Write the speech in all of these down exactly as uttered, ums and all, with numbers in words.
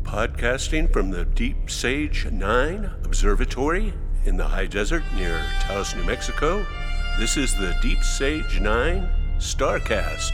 Podcasting from the Deep Sage nine Observatory in the high desert near Taos, New Mexico, this is the Deep Sage nine Starcast.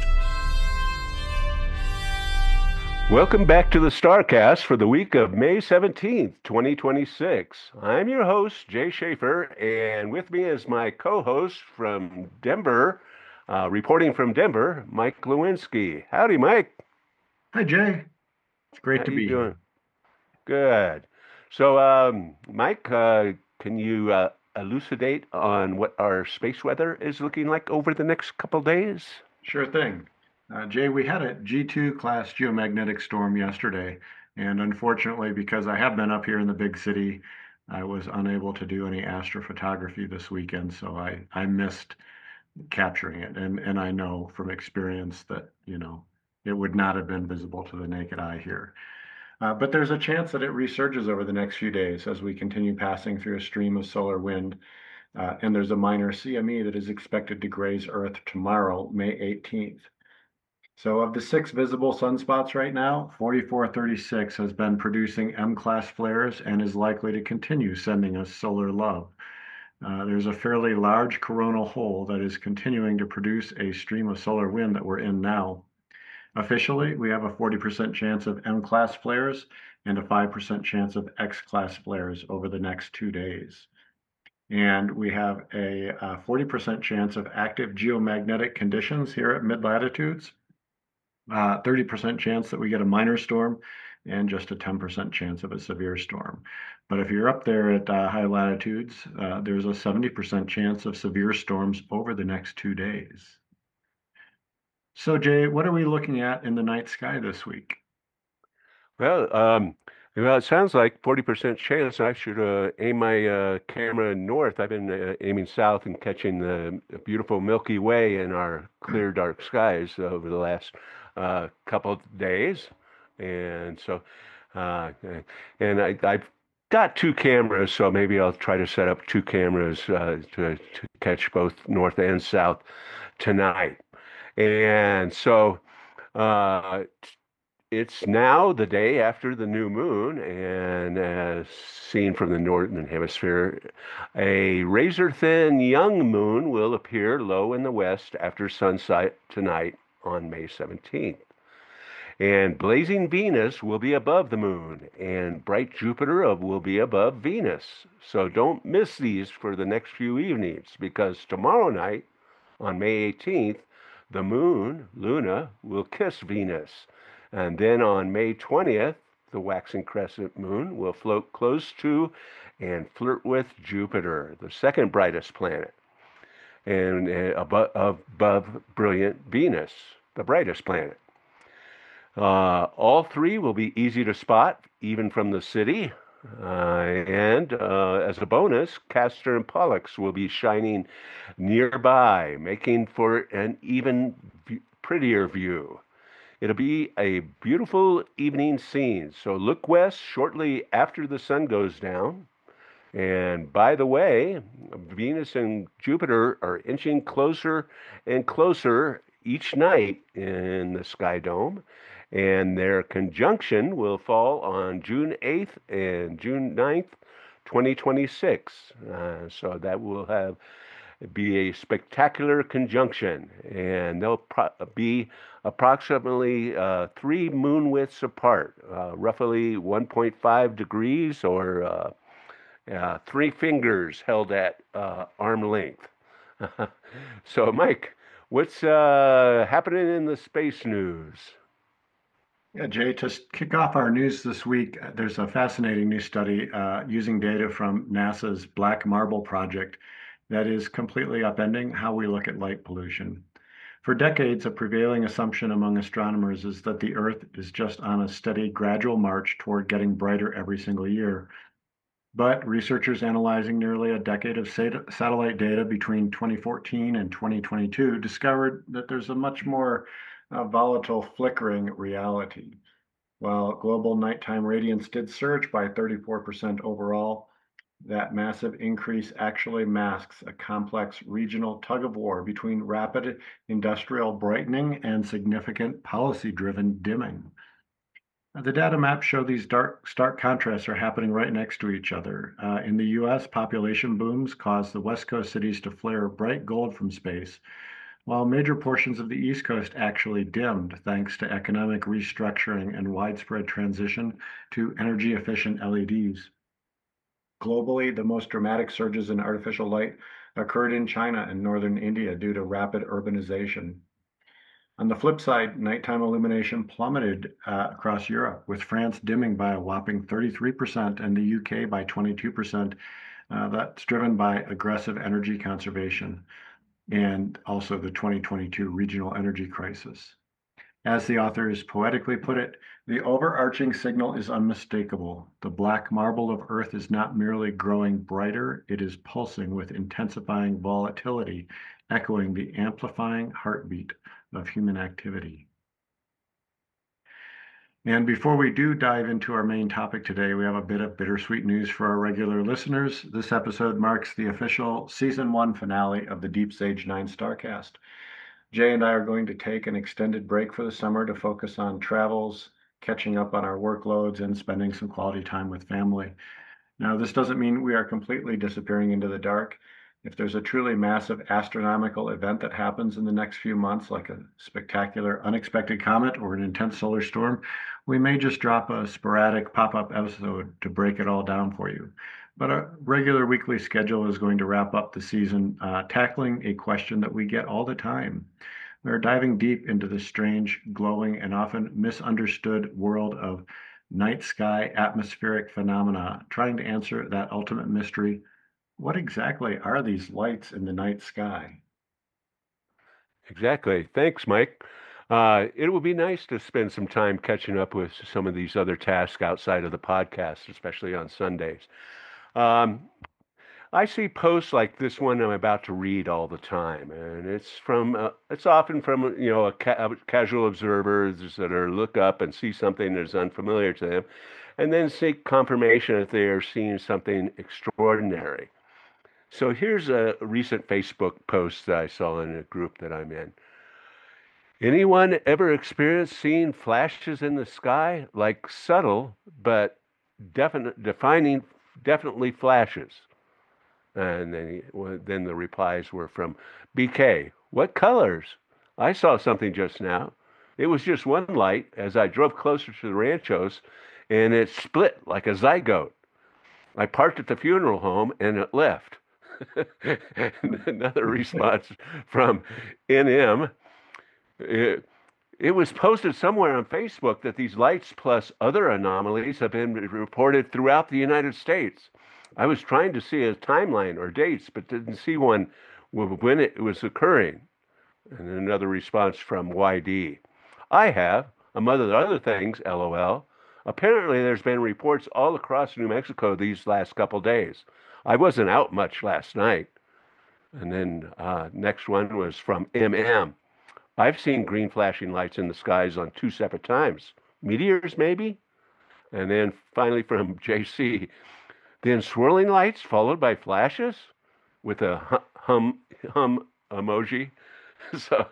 Welcome back to the Starcast for the week of May seventeenth, twenty twenty-six. I'm your host, Jay Schaefer, and with me is my co-host from Denver, uh, reporting from Denver, Mike Lewinsky. Howdy, Mike. Hi, Jay. It's great How to you be doing? here. Good. So, um, Mike, uh, can you uh, elucidate on what our space weather is looking like over the next couple days? Sure thing. Uh, Jay, we had a G two class geomagnetic storm yesterday, and unfortunately, because I have been up here in the big city, I was unable to do any astrophotography this weekend, so I, I missed capturing it. And, and I know from experience that, you know, it would not have been visible to the naked eye here. Uh, but there's a chance that it resurges over the next few days as we continue passing through a stream of solar wind. Uh, and there's a minor C M E that is expected to graze Earth tomorrow, May eighteenth. So of the six visible sunspots right now, forty-four thirty-six has been producing M-class flares and is likely to continue sending us solar love. Uh, there's a fairly large coronal hole that is continuing to produce a stream of solar wind that we're in now. Officially, we have a forty percent chance of M-class flares and a five percent chance of X-class flares over the next two days. And we have a uh, forty percent chance of active geomagnetic conditions here at mid-latitudes, uh, thirty percent chance that we get a minor storm, and just a ten percent chance of a severe storm. But if you're up there at uh, high latitudes, uh, there's a seventy percent chance of severe storms over the next two days. So, Jay, what are we looking at in the night sky this week? Well, um, well, it sounds like forty percent chance I should uh, aim my uh, camera north. I've been uh, aiming south and catching the beautiful Milky Way in our clear, dark skies over the last uh, couple of days. And so, uh, and I, I've got two cameras, so maybe I'll try to set up two cameras uh, to, to catch both north and south tonight. And so, uh, it's now the day after the new moon, and as seen from the northern hemisphere, a razor-thin young moon will appear low in the west after sunset tonight on May seventeenth. And blazing Venus will be above the moon, and bright Jupiter will be above Venus. So don't miss these for the next few evenings, because tomorrow night, on May eighteenth, the moon, Luna, will kiss Venus. And then on May twentieth, the waxing crescent moon will float close to and flirt with Jupiter, the second brightest planet, and uh, above, above brilliant Venus, the brightest planet. Uh, all three will be easy to spot, even from the city. Uh, and uh, as a bonus, Castor and Pollux will be shining nearby, making for an even v- prettier view. It'll be a beautiful evening scene, so look west shortly after the sun goes down. And by the way, Venus and Jupiter are inching closer and closer each night in the sky dome, and their conjunction will fall on June eighth and June ninth, twenty twenty-six. Uh, so that will have be a spectacular conjunction, and they'll pro- be approximately uh, three moon widths apart, uh, roughly one point five degrees, or uh, uh, three fingers held at uh, arm length. So, Mike, what's uh, happening in the space news? Yeah, Jay, to kick off our news this week, uh, there's a fascinating new study uh, using data from NASA's Black Marble project that is completely upending how we look at light pollution. For decades, a prevailing assumption among astronomers is that the Earth is just on a steady, gradual march toward getting brighter every single year. But researchers analyzing nearly a decade of sat- satellite data between twenty fourteen and twenty twenty-two discovered that there's a much more uh, volatile, flickering reality. While global nighttime radiance did surge by thirty-four percent overall, that massive increase actually masks a complex regional tug of war between rapid industrial brightening and significant policy driven dimming. Uh, The data maps show these dark, stark contrasts are happening right next to each other. Uh, in the U S, population booms cause the West Coast cities to flare bright gold from space, while major portions of the East Coast actually dimmed thanks to economic restructuring and widespread transition to energy efficient L E Ds. Globally, the most dramatic surges in artificial light occurred in China and northern India due to rapid urbanization. On the flip side, nighttime illumination plummeted uh, across Europe, with France dimming by a whopping thirty-three percent and the U K by twenty-two percent. Uh, that's driven by aggressive energy conservation and also the twenty twenty-two regional energy crisis. As the authors poetically put it, the overarching signal is unmistakable. The black marble of Earth is not merely growing brighter, it is pulsing with intensifying volatility, echoing the amplifying heartbeat of human activity. And before we do dive into our main topic today, we have a bit of bittersweet news for our regular listeners. This episode marks the official season one finale of the Deep Sage Nine Starcast. Jay and I are going to take an extended break for the summer to focus on travels, catching up on our workloads, and spending some quality time with family. Now, this doesn't mean we are completely disappearing into the dark. If there's a truly massive astronomical event that happens in the next few months, like a spectacular unexpected comet or an intense solar storm, we may just drop a sporadic pop-up episode to break it all down for you. But a regular weekly schedule is going to wrap up the season, uh, tackling a question that we get all the time. We're diving deep into the strange, glowing, and often misunderstood world of night sky atmospheric phenomena, trying to answer that ultimate mystery. What exactly are these lights in the night sky? Exactly. Thanks, Mike. Uh, it would be nice to spend some time catching up with some of these other tasks outside of the podcast, especially on Sundays. Um, I see posts like this one I'm about to read all the time, and it's from uh, it's often from you know a, ca- a casual observers that are look up and see something that is unfamiliar to them, and then seek confirmation that they are seeing something extraordinary. So here's a recent Facebook post that I saw in a group that I'm in. Anyone ever experienced seeing flashes in the sky, like subtle but definite, defining, definitely flashes? And then, he, well, then the replies were from B K. What colors? I saw something just now. It was just one light as I drove closer to the ranchos, and it split like a zygote. I parked at the funeral home, and it left. Another response from N M. It, it was posted somewhere on Facebook that these lights plus other anomalies have been reported throughout the United States. I was trying to see a timeline or dates, but didn't see one when it was occurring. And another response from Y D. I have, among other things, LOL. Apparently, there's been reports all across New Mexico these last couple days. I wasn't out much last night. And then uh, next one was from M M. I've seen green flashing lights in the skies on two separate times. Meteors, maybe? And then finally from J C, then swirling lights followed by flashes with a hum hum emoji. So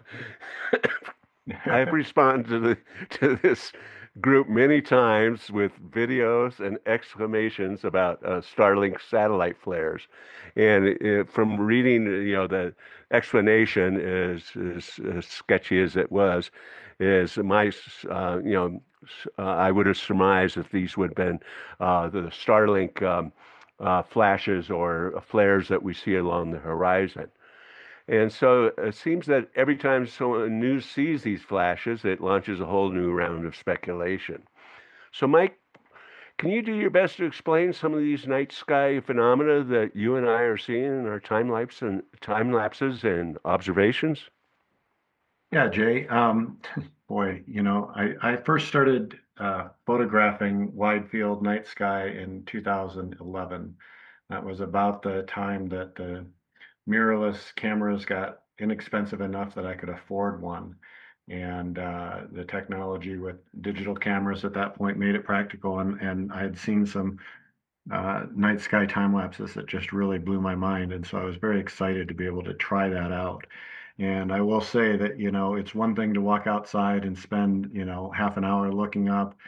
I've responded to the to this group many times with videos and exclamations about uh, Starlink satellite flares, and it, from reading, you know, the explanation is as, as sketchy as it was, is my, uh, you know, uh, I would have surmised that these would have been uh, the Starlink um, uh, flashes or flares that we see along the horizon. And so it seems that every time someone news sees these flashes, it launches a whole new round of speculation. So, Mike, can you do your best to explain some of these night sky phenomena that you and I are seeing in our time lapse and time lapses and observations? Yeah, Jay. Um, boy, you know, I, I first started uh, photographing wide field night sky in two thousand eleven. That was about the time that the mirrorless cameras got inexpensive enough that I could afford one. And uh, the technology with digital cameras at that point made it practical. And, and I had seen some uh, night sky time lapses that just really blew my mind. And so I was very excited to be able to try that out. And I will say that, you know, it's one thing to walk outside and spend, you know, half an hour looking up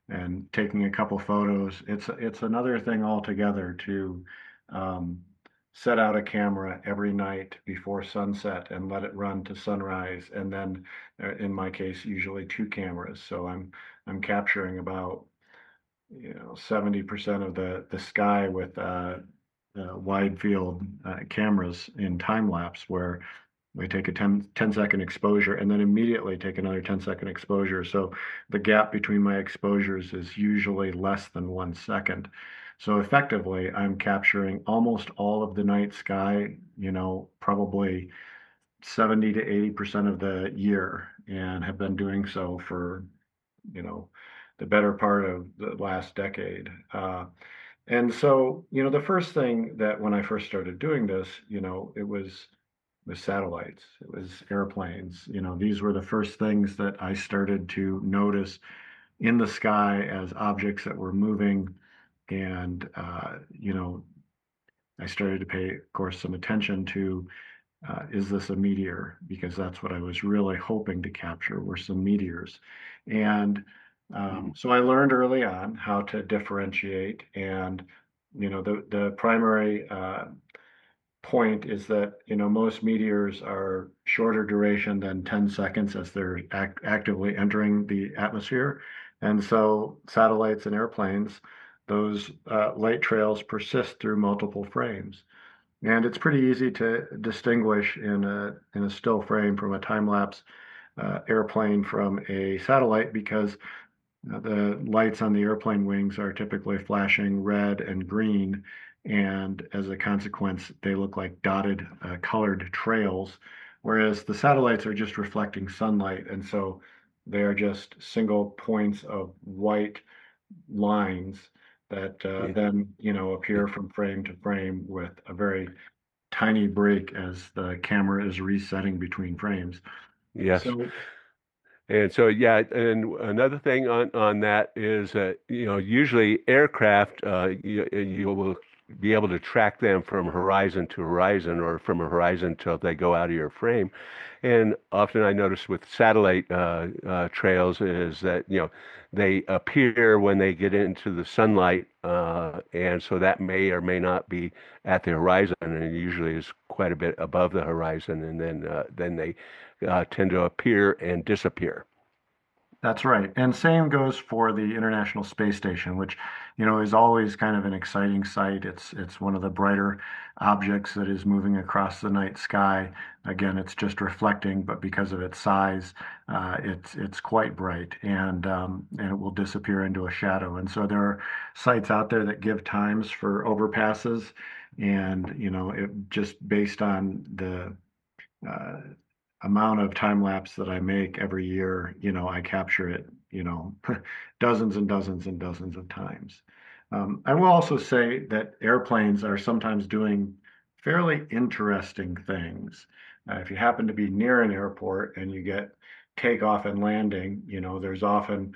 and taking a couple photos. It's it's another thing altogether to um, set out a camera every night before sunset and let it run to sunrise, and then uh, in my case, usually two cameras. So I'm I'm capturing about you know seventy percent of the the sky with uh, uh, wide field uh, cameras in time lapse where we take a ten ten second exposure and then immediately take another ten second exposure. So the gap between my exposures is usually less than one second. So effectively, I'm capturing almost all of the night sky, you know, probably seventy to eighty percent of the year, and have been doing so for, you know, the better part of the last decade. Uh, and so, you know, the first thing that when I first started doing this, you know, it was with satellites, it was airplanes. You know, these were the first things that I started to notice in the sky as objects that were moving. And, uh, you know, I started to pay, of course, some attention to uh, is this a meteor? Because that's what I was really hoping to capture were some meteors. And um, Mhm. so I learned early on how to differentiate. And, you know, the, the primary uh, point is that, you know, most meteors are shorter duration than ten seconds as they're act actively entering the atmosphere. And so satellites and airplanes, those uh, light trails persist through multiple frames. And it's pretty easy to distinguish in a in a still frame from a time lapse uh, airplane from a satellite because uh, the lights on the airplane wings are typically flashing red and green, and as a consequence, they look like dotted, uh, colored trails, whereas the satellites are just reflecting sunlight, and so they are just single points of white lines that uh, Yeah, then, you know, yeah, appear from frame to frame with a very tiny break as the camera is resetting between frames. yes. So, And so, yeah, and another thing on on that is that, you know, usually aircraft, uh, you, you will be able to track them from horizon to horizon or from a horizon till they go out of your frame. And often I notice with satellite uh, uh, trails is that, you know, they appear when they get into the sunlight, uh, and so that may or may not be at the horizon, and it usually is quite a bit above the horizon, and then uh, then they uh, tend to appear and disappear. that's right. And same goes for the International Space Station, which, you know, is always kind of an exciting sight. It's it's one of the brighter objects that is moving across the night sky. Again, it's just reflecting, but because of its size, uh, it's it's quite bright, and um, and it will disappear into a shadow. And so there are sites out there that give times for overpasses, and you know, it just based on the uh, amount of time lapse that I make every year, you know, I capture it, you know, dozens and dozens and dozens of times. Um, I will also say that airplanes are sometimes doing fairly interesting things. Uh, if you happen to be near an airport and you get takeoff and landing, you know, there's often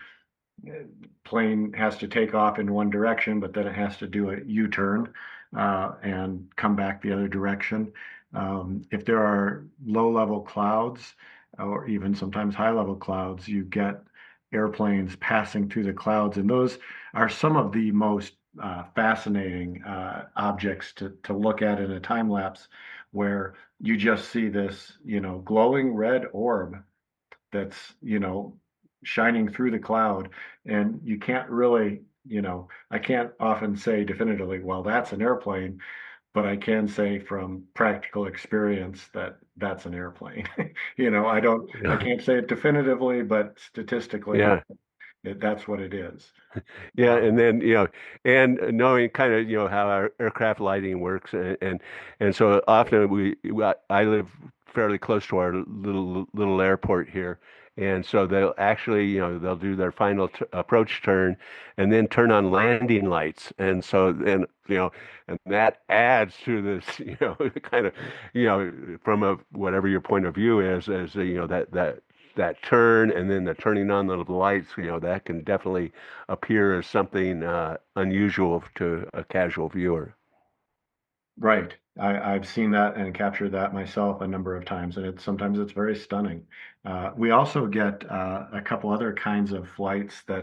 plane has to take off in one direction, but then it has to do a U-turn uh, and come back the other direction. Um, if there are low-level clouds or even sometimes high-level clouds, you get airplanes passing through the clouds, and those are some of the most uh, fascinating uh, objects to to look at in a time lapse, where you just see this, you know, glowing red orb that's, you know, shining through the cloud. And you can't really, you know, I can't often say definitively, well, that's an airplane, but I can say from practical experience that that's an airplane. You know, I don't, I Yeah, can't say it definitively, but statistically, yeah, it, that's what it is. yeah, Uh, and then you know, and knowing kind of you know how our aircraft lighting works, and and, and so often we, we I live fairly close to our little little airport here, and so they'll actually you know they'll do their final t approach turn, and then turn on landing lights, and so then you know, and that adds to this you know kind of you know from a whatever your point of view is, as you know that that that turn and then the turning on of the lights, you know, that can definitely appear as something uh, unusual to a casual viewer. Right. I, I've seen that and captured that myself a number of times, and it's sometimes it's very stunning. Uh, we also get uh, a couple other kinds of flights that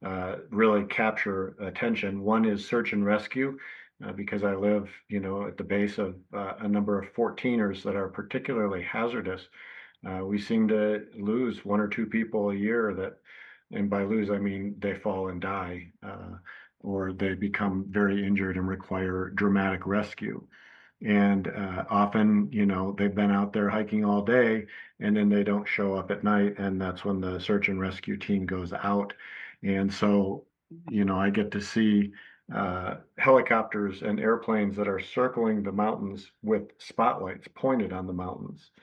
uh, really capture attention. One is search and rescue, uh, because I live, you know, at the base of uh, a number of fourteeners that are particularly hazardous. Uh, we seem to lose one or two people a year that, and by lose, I mean they fall and die, uh, or they become very injured and require dramatic rescue. And uh, often, you know, they've been out there hiking all day and then they don't show up at night. And that's when the search and rescue team goes out. And so, you know, I get to see uh, helicopters and airplanes that are circling the mountains with spotlights pointed on the mountains.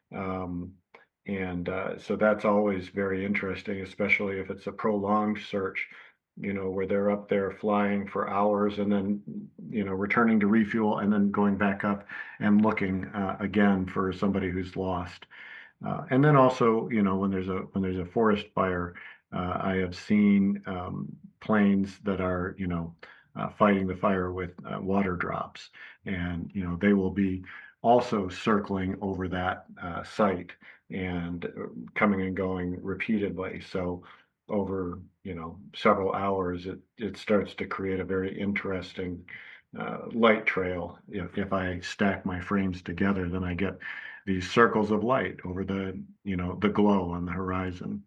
Um, and uh, so that's always very interesting, especially if it's a prolonged search, you know, where they're up there flying for hours and then, you know, returning to refuel and then going back up and looking uh, again for somebody who's lost. Uh, and then also, you know, when there's a when there's a forest fire, uh, I have seen um, planes that are, you know, uh, fighting the fire with uh, water drops, and you know they will be also circling over that uh, site and uh, coming and going repeatedly. So over, you know, several hours, it it starts to create a very interesting uh, light trail. If if I stack my frames together, then I get these circles of light over the, you know, the glow on the horizon.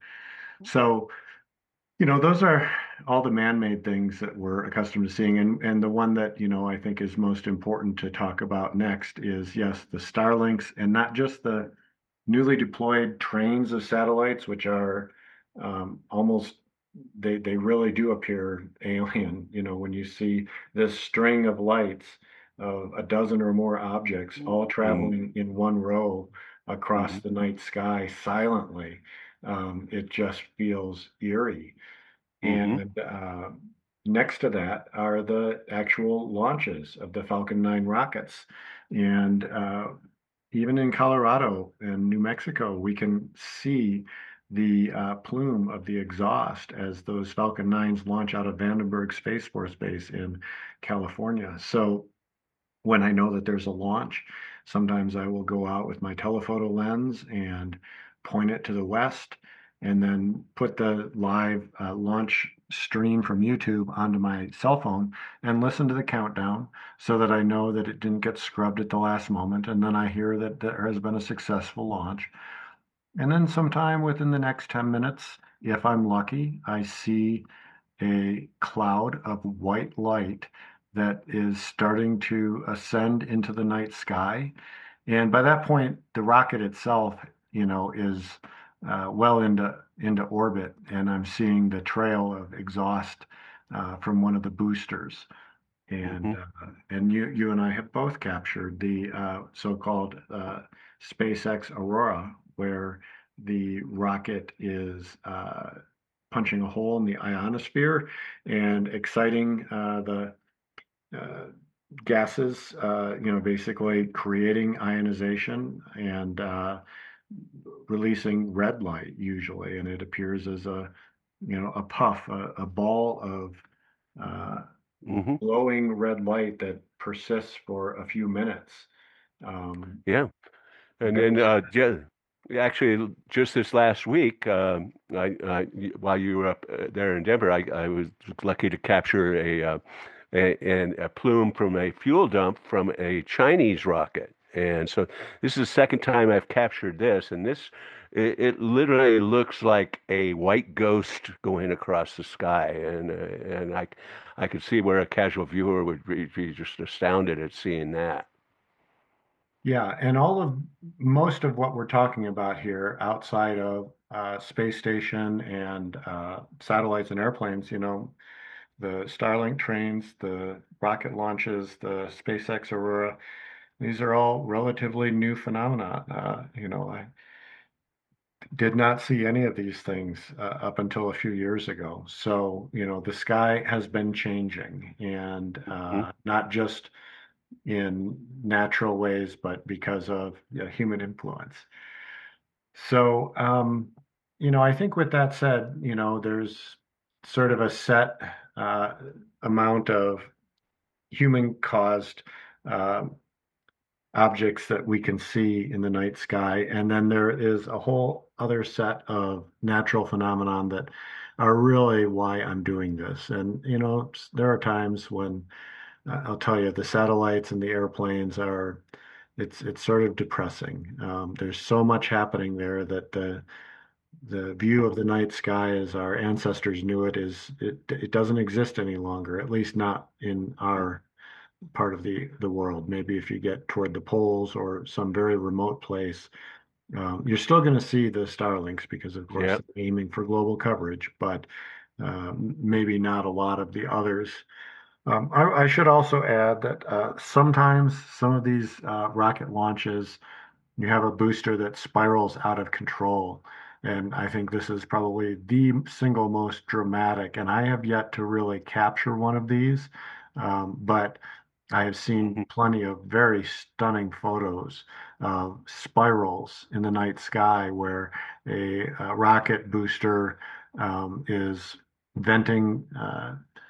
So, you know, those are all the man-made things that we're accustomed to seeing. And and the one that, you know, I think is most important to talk about next is, yes, the Starlinks, and not just the newly deployed trains of satellites, which are um, almost they they really do appear alien. You know, when you see this string of lights of a dozen or more objects all Mm-hmm. traveling in one row across Mm-hmm. the night sky silently, um, it just feels eerie. Mm-hmm. And uh, next to that are the actual launches of the Falcon nine rockets. And uh, even in Colorado and New Mexico, we can see the uh, plume of the exhaust as those Falcon nines launch out of Vandenberg Space Force Base in California. So when I know that there's a launch, sometimes I will go out with my telephoto lens and point it to the west and then put the live uh, launch stream from YouTube onto my cell phone and listen to the countdown so that I know that it didn't get scrubbed at the last moment. And then I hear that there has been a successful launch. And then sometime within the next ten minutes, if I'm lucky, I see a cloud of white light that is starting to ascend into the night sky. And by that point, the rocket itself, you know, is uh, well into into orbit, and I'm seeing the trail of exhaust uh, from one of the boosters. And Mm-hmm. uh, and you you and I have both captured the uh, so-called uh, SpaceX Aurora, where the rocket is uh, punching a hole in the ionosphere and exciting uh, the uh, gases, uh, you know, basically creating ionization and uh, releasing red light usually, and it appears as a, you know, a puff, a, a ball of uh, Mm-hmm. glowing red light that persists for a few minutes. Um, Yeah. And very then, uh, yeah, actually, just this last week, um, I, I, while you were up uh, there in Denver, I, I was lucky to capture a, uh, a, an, a plume from a fuel dump from a Chinese rocket. And so this is the second time I've captured this, and this it, it literally looks like a white ghost going across the sky, and uh, and I I could see where a casual viewer would be, be just astounded at seeing that. Yeah, and all of most of what we're talking about here outside of uh, space station and uh, satellites and airplanes, you know, the Starlink trains, the rocket launches, the SpaceX Aurora, these are all relatively new phenomena. Uh, you know, I did not see any of these things uh, up until a few years ago. So, you know, the sky has been changing, and Hmm. uh, not just in natural ways, but because of, you know, human influence. So, um, you know, I think with that said, you know, there's sort of a set uh, amount of human caused uh, objects that we can see in the night sky. And then there is a whole other set of natural phenomenon that are really why I'm doing this. And, you know, there are times when uh, I'll tell you the satellites and the airplanes are, it's it's sort of depressing. Um, there's so much happening there that the the view of the night sky as our ancestors knew it is it it doesn't exist any longer, at least not in our part of the the world. Maybe if you get toward the poles or some very remote place, um, you're still going to see the Starlinks because, of course, Yep. they're aiming for global coverage, but uh, maybe not a lot of the others. Um, I, I should also add that uh, sometimes some of these uh, rocket launches, you have a booster that spirals out of control. And I think this is probably the single most dramatic. And I have yet to really capture one of these. Um, but I have seen Hmm. plenty of very stunning photos of spirals in the night sky where a, uh rocket booster um, is venting uh,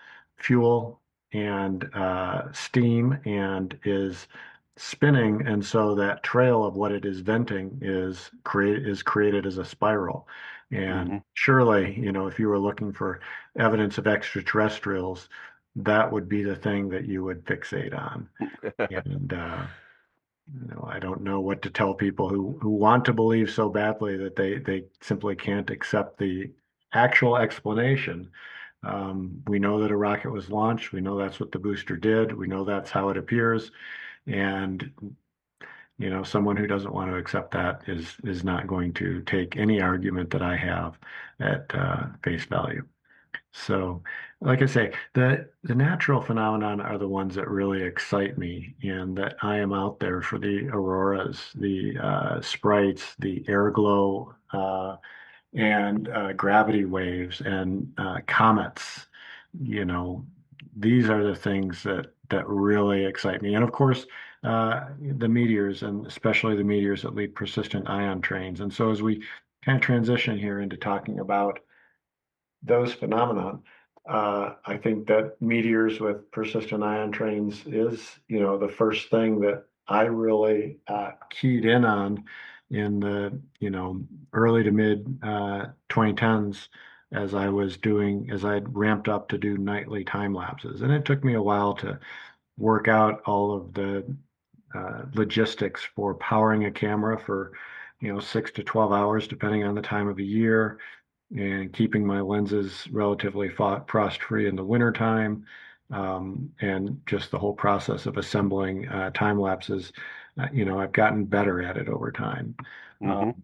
fuel and uh, steam and is spinning, and so that trail of what it is venting is create is created as a spiral. And Hmm. surely, you know, if you were looking for evidence of extraterrestrials, that would be the thing that you would fixate on. And uh, you know, I don't know what to tell people who who want to believe so badly that they they simply can't accept the actual explanation. Um, we know that a rocket was launched. We know that's what the booster did. We know that's how it appears. And, you know, someone who doesn't want to accept that is is not going to take any argument that I have at uh, face value. So, like I say, the the natural phenomenon are the ones that really excite me, and that I am out there for the auroras, the uh, sprites, the air glow, uh, and uh, gravity waves and uh, comets. You know, these are the things that that really excite me. And of course, uh, the meteors, and especially the meteors that lead persistent ion trains. And so, as we kind of transition here into talking about those phenomenon, uh, I think that meteors with persistent ion trains is, you know, the first thing that I really uh, keyed in on in the, you know, early to mid uh, twenty tens as I was doing, as I had ramped up to do nightly time lapses. And it took me a while to work out all of the uh, logistics for powering a camera for, you know, six to twelve hours, depending on the time of the year, and keeping my lenses relatively frost-free in the wintertime, um, and just the whole process of assembling uh, time lapses. Uh, you know, I've gotten better at it over time. Uh, Hmm.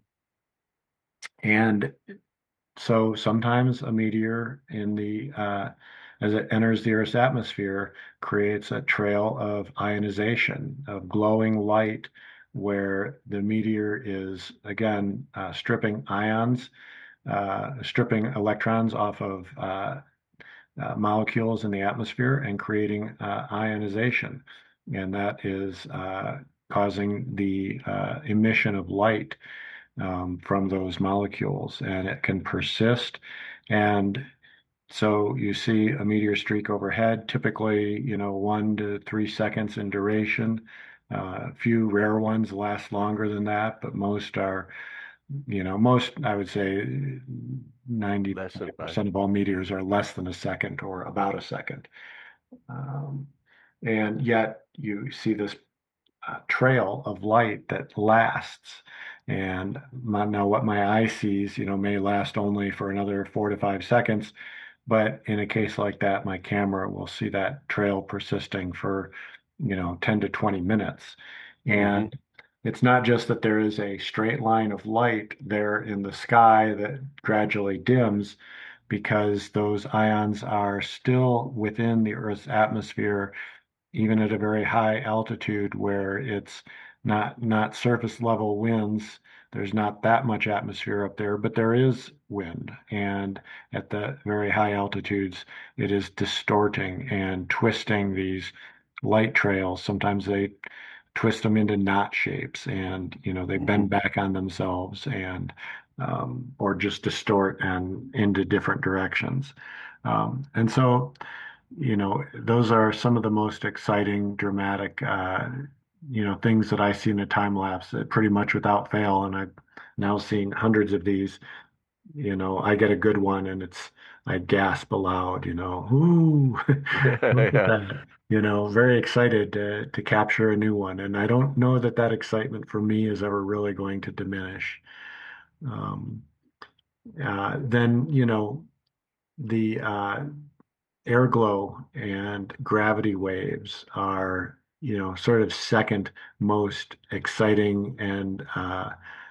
and so sometimes a meteor in the uh, as it enters the Earth's atmosphere creates a trail of ionization, of glowing light, where the meteor is again uh, stripping ions, uh, stripping electrons off of uh, uh, molecules in the atmosphere and creating uh, ionization. And that is uh, causing the uh, emission of light um, from those molecules. And it can persist. And so you see a meteor streak overhead, typically, you know, one to three seconds in duration. Uh, a few rare ones last longer than that, but most are, you know, most, I would say Less than five. ninety percent of all meteors are less than a second or about a second. Um, and yet you see this uh, trail of light that lasts. And my, now what my eye sees, you know, may last only for another four to five seconds. But in a case like that, my camera will see that trail persisting for, you know, ten to twenty minutes. Hmm. And it's not just that there is a straight line of light there in the sky that gradually dims, because those ions are still within the Earth's atmosphere, even at a very high altitude where it's not not surface level winds. There's not that much atmosphere up there, but there is wind. And at the very high altitudes, it is distorting and twisting these light trails. Sometimes they twist them into knot shapes, and you know they Hmm. bend back on themselves, and um, or just distort and into different directions. Um, and so you know, those are some of the most exciting, dramatic uh, you know, things that I see in a time lapse uh, pretty much without fail. And I've now seen hundreds of these. You know, I get a good one and it's, I gasp aloud, you know, ooh, look at Yeah. that. You know, very excited to, to capture a new one. And I don't know that that excitement for me is ever really going to diminish. Um, uh, then, you know, the uh, air glow and gravity waves are, you know, sort of second most exciting and uh,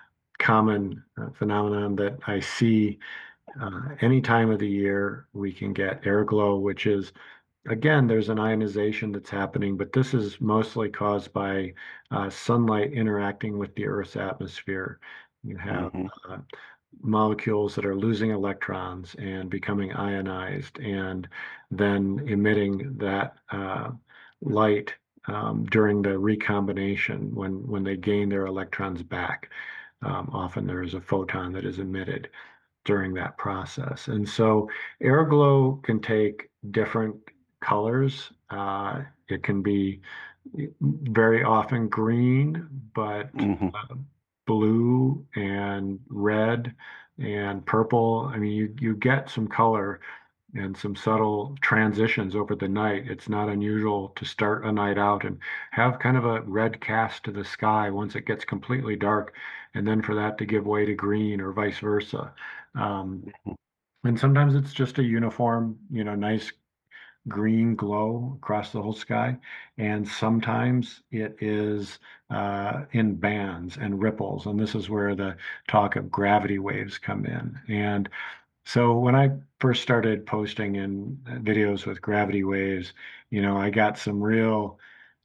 common uh, phenomenon that I see uh, any time of the year. We can get air glow, which is, again, there's an ionization that's happening, but this is mostly caused by uh, sunlight interacting with the Earth's atmosphere. You have Hmm. uh, molecules that are losing electrons and becoming ionized, and then emitting that uh, light um, during the recombination when when they gain their electrons back. Um, often there is a photon that is emitted during that process. And so air glow can take different colors. Uh, it can be very often green, but Hmm. uh, blue and red and purple. I mean, you, you get some color and some subtle transitions over the night. It's not unusual to start a night out and have kind of a red cast to the sky once it gets completely dark, and then for that to give way to green or vice versa. Um, and sometimes it's just a uniform, you know, nice green glow across the whole sky. And sometimes it is uh, in bands and ripples. And this is where the talk of gravity waves come in. And so when I first started posting in uh, videos with gravity waves, you know, I got some real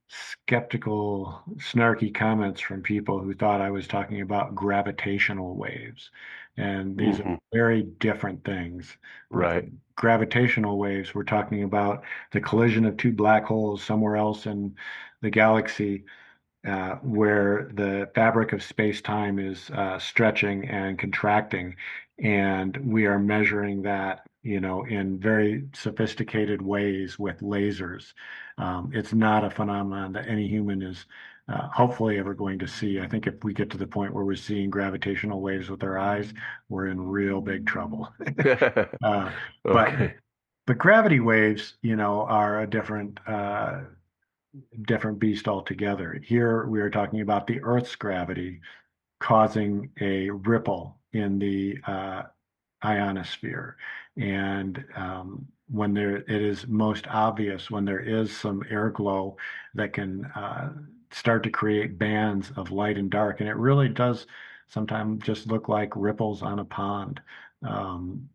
skeptical, snarky comments from people who thought I was talking about gravitational waves. And these are Hmm. very different things. With Right. gravitational waves, we're talking about the collision of two black holes somewhere else in the galaxy, uh, where the fabric of space-time is uh, stretching and contracting, and we are measuring that, you know, in very sophisticated ways with lasers. Um, it's not a phenomenon that any human is uh, hopefully ever going to see. I think if we get to the point where we're seeing gravitational waves with our eyes, we're in real big trouble. Uh, but Okay. but gravity waves, you know, are a different uh, different beast altogether. Here we are talking about the Earth's gravity causing a ripple in the uh, ionosphere. And um, when there, it is most obvious when there is some air glow that can uh, start to create bands of light and dark. And it really does sometimes just look like ripples on a pond. Um,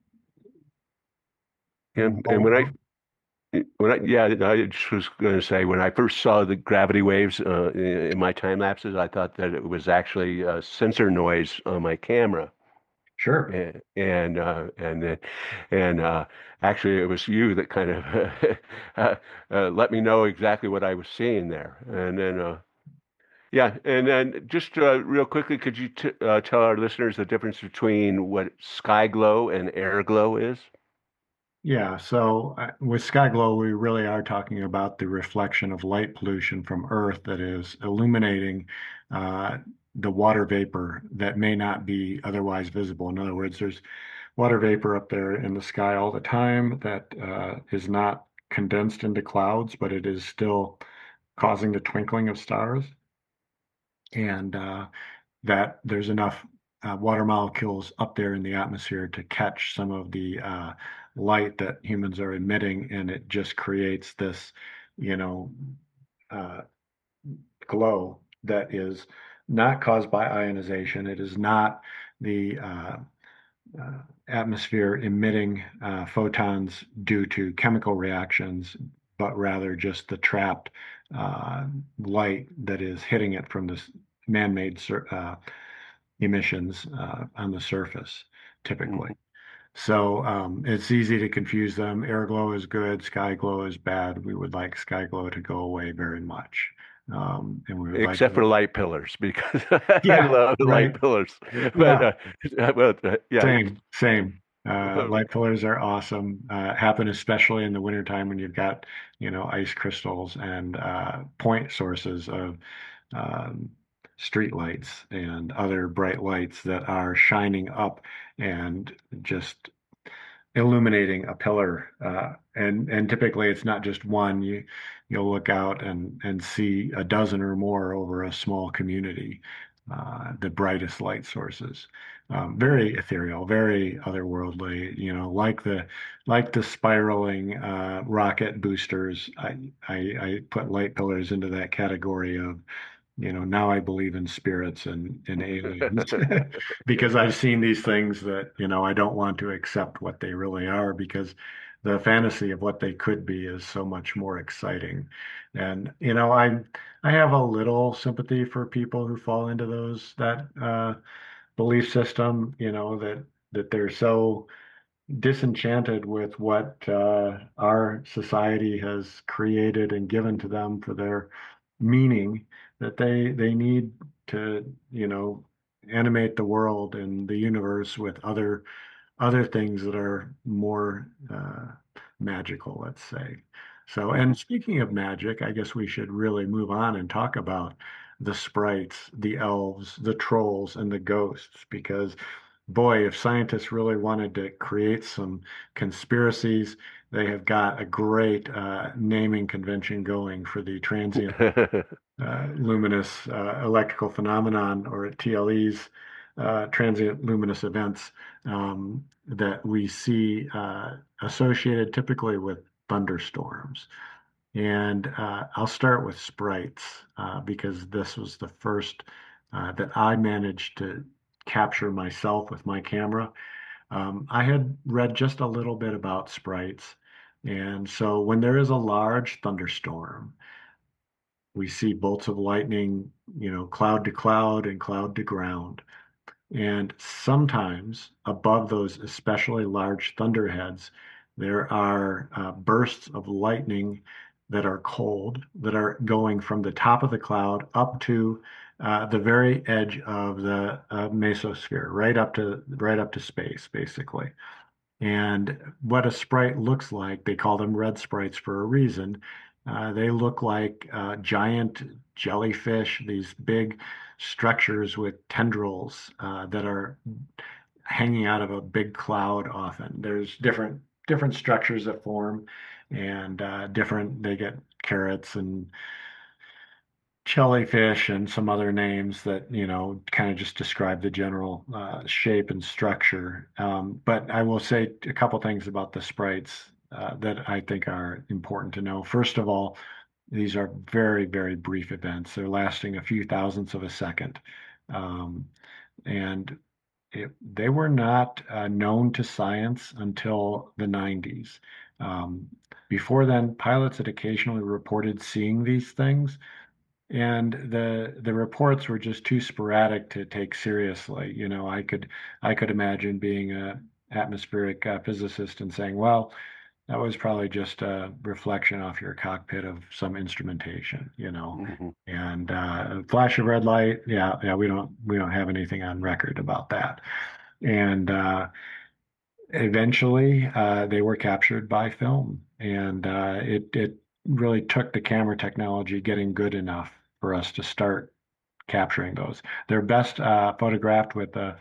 And and when I when I yeah, I just was going to say when I first saw the gravity waves uh, in, in my time lapses, I thought that it was actually uh, sensor noise on my camera. sure. And and uh, and then and uh, actually it was you that kind of uh, uh, let me know exactly what I was seeing there. And then uh, yeah, and then just uh, real quickly, could you t uh, tell our listeners the difference between what sky glow and air glow is? Yeah, so uh, with sky glow, we really are talking about the reflection of light pollution from Earth that is illuminating uh, the water vapor that may not be otherwise visible. In other words, there's water vapor up there in the sky all the time that uh, is not condensed into clouds, but it is still causing the twinkling of stars. And uh, that there's enough uh, water molecules up there in the atmosphere to catch some of the uh, light that humans are emitting, and it just creates this, you know, uh, glow that is not caused by ionization. It is not the uh, uh, atmosphere emitting uh, photons due to chemical reactions, but rather just the trapped uh, light that is hitting it from this man-made uh, emissions uh, on the surface, typically. Mhm. So um, it's easy to confuse them. Air glow is good, sky glow is bad. We would like sky glow to go away very much. Um, and we would like Except to, for light pillars, because I yeah, love right. light pillars. But Yeah, uh, well, uh, yeah, same, same. Uh, light pillars are awesome. Uh, happen especially in the wintertime when you've got, you know, ice crystals and uh, point sources of um, street lights and other bright lights that are shining up and just illuminating a pillar. Uh, and and typically it's not just one. You you'll look out and and see a dozen or more over a small community. Uh, the brightest light sources, um, very ethereal, very otherworldly. You know, like the like the spiraling uh, rocket boosters. I, I I put light pillars into that category of, you know, now I believe in spirits and, and aliens because I've seen these things that, you know, I don't want to accept what they really are because the fantasy of what they could be is so much more exciting. And, you know, I I have a little sympathy for people who fall into those that uh, belief system, you know, that that they're so disenchanted with what uh, our society has created and given to them for their meaning that they they need to, you know, animate the world and the universe with other other things that are more uh, magical, let's say. So, and speaking of magic, I guess we should really move on and talk about the sprites, the elves, the trolls, and the ghosts, because boy, if scientists really wanted to create some conspiracies, they have got a great uh, naming convention going for the transient uh, luminous uh, electrical phenomenon, or T L Es, uh, transient luminous events, um, that we see uh, associated typically with thunderstorms. And uh, I'll start with sprites uh, because this was the first uh, that I managed to capture myself with my camera. Um, I had read just a little bit about sprites. And so when there is a large thunderstorm, we see bolts of lightning, you know, cloud to cloud and cloud to ground. And sometimes above those especially large thunderheads, there are uh, bursts of lightning that are cold, that are going from the top of the cloud up to uh, the very edge of the uh, mesosphere, right up to right up to space, basically. And what a sprite looks like, they call them red sprites for a reason. Uh, they look like uh, giant jellyfish, these big structures with tendrils uh, that are hanging out of a big cloud often. There's different different structures that form and uh, different, they get carrots and jellyfish and some other names that, you know, kind of just describe the general uh, shape and structure. Um, but I will say a couple things about the sprites uh, that I think are important to know. First of all, these are very, very brief events. They're lasting a few thousandths of a second. Um, and it, they were not uh, known to science until the nineties. Um, Before then, pilots had occasionally reported seeing these things, and the the reports were just too sporadic to take seriously. You know, I could I could imagine being a atmospheric uh, physicist and saying, well, that was probably just a reflection off your cockpit of some instrumentation, you know. Mhm. And uh, a flash of red light, yeah, yeah, we don't we don't have anything on record about that. And uh, eventually, uh, they were captured by film, and uh, it it really took the camera technology getting good enough for us to start capturing those. They're best uh, photographed with a,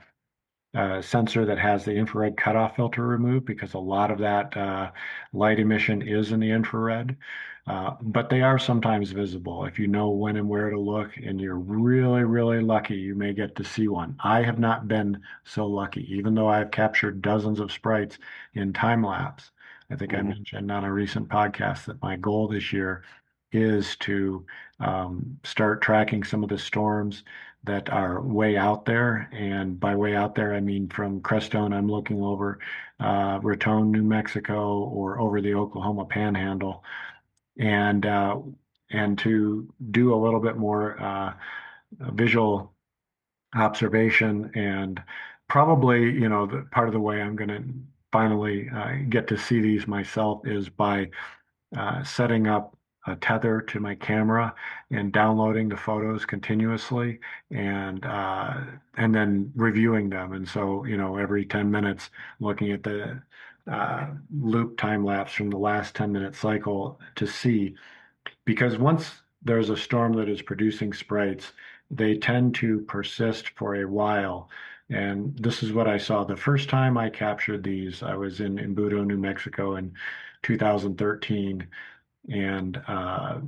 a sensor that has the infrared cutoff filter removed because a lot of that uh, light emission is in the infrared. Uh, but they are sometimes visible. If you know when and where to look, and you're really, really lucky, you may get to see one. I have not been so lucky, even though I've captured dozens of sprites in time lapse. I think I Mhm. mentioned on a recent podcast that my goal this year is to um, start tracking some of the storms that are way out there. And by way out there, I mean from Crestone, I'm looking over uh, Raton, New Mexico, or over the Oklahoma Panhandle, and uh, and to do a little bit more uh, visual observation. And probably, you know, the part of the way I'm going to finally uh, get to see these myself is by uh, setting up a tether to my camera and downloading the photos continuously, and uh, and then reviewing them. And so, you know, every ten minutes, looking at the uh, loop time lapse from the last ten minute cycle to see, because once there's a storm that is producing sprites, they tend to persist for a while. And this is what I saw. The first time I captured these, I was in Embudo, New Mexico in two thousand thirteen. And uh,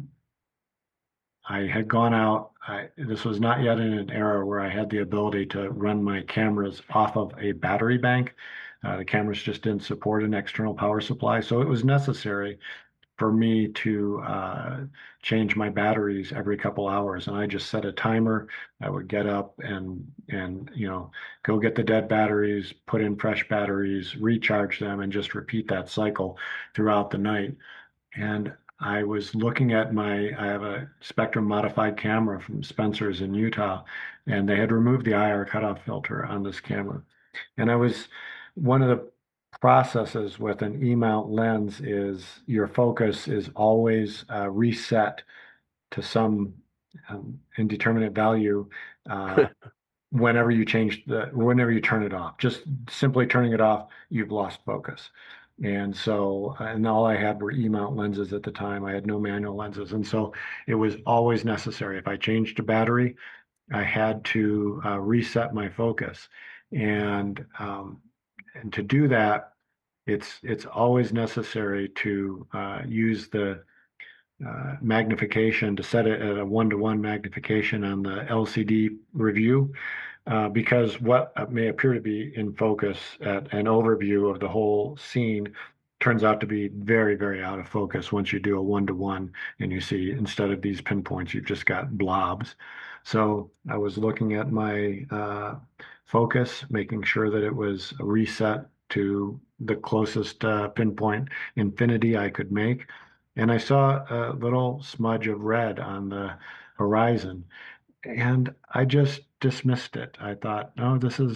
I had gone out. I, this was not yet in an era where I had the ability to run my cameras off of a battery bank. Uh, the cameras just didn't support an external power supply. So it was necessary for me to uh, change my batteries every couple hours. And I just set a timer. I would get up and and you know go get the dead batteries, put in fresh batteries, recharge them, and just repeat that cycle throughout the night. And I was looking at my, I have a Spectrum modified camera from Spencer's in Utah, and they had removed the I R cutoff filter on this camera. And I was, one of the processes with an E-mount lens is your focus is always uh, reset to some um, indeterminate value uh, whenever you change the, whenever you turn it off. Just simply turning it off, you've lost focus. And so, and all I had were E-mount lenses at the time. I had no manual lenses. And so it was always necessary. If I changed a battery, I had to uh, reset my focus. And um, and to do that, it's it's always necessary to uh, use the uh, magnification to set it at a one-to-one magnification on the L C D review uh, because what may appear to be in focus at an overview of the whole scene turns out to be very, very out of focus once you do a one-to-one and you see instead of these pinpoints, you've just got blobs. So I was looking at my uh, focus, making sure that it was reset to the closest uh, pinpoint infinity I could make. And I saw a little smudge of red on the horizon. And I just dismissed it. I thought, no, this is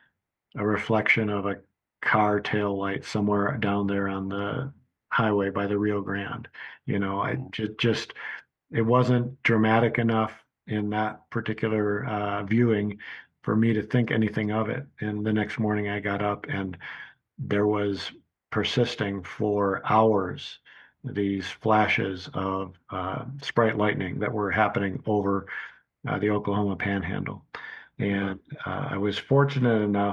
a reflection of a car tail light somewhere down there on the highway by the Rio Grande. You know, I Mm. just, just it wasn't dramatic enough in that particular uh, viewing for me to think anything of it. And the next morning I got up and there was persisting for hours these flashes of uh, sprite lightning that were happening over uh, the Oklahoma Panhandle. Yeah. And uh, I was fortunate enough